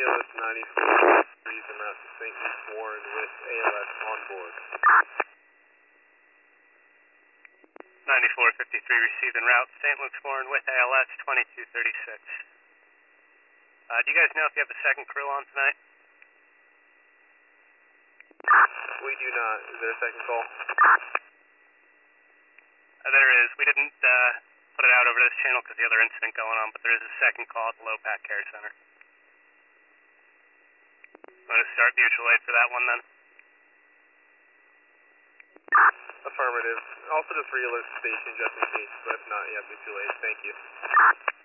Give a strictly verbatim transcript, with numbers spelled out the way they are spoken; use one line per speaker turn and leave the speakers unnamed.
Neil, it's ninety-four fifty-three en route to Saint Luke's Warren with A L S on board.
ninety-four fifty-three received en route, Saint Luke's Warren with A L S twenty-two thirty-six. Uh, do you guys know if you have a second crew on tonight?
We do not. Is there a second call?
Uh, there is. We didn't uh, put it out over this channel because the other incident going on, but there is a second call at the Low Pack Care Center. Want to start mutual aid for that one then?
Affirmative. Also just re-alert the station just in case, but if not, yeah, mutual aid. Thank you.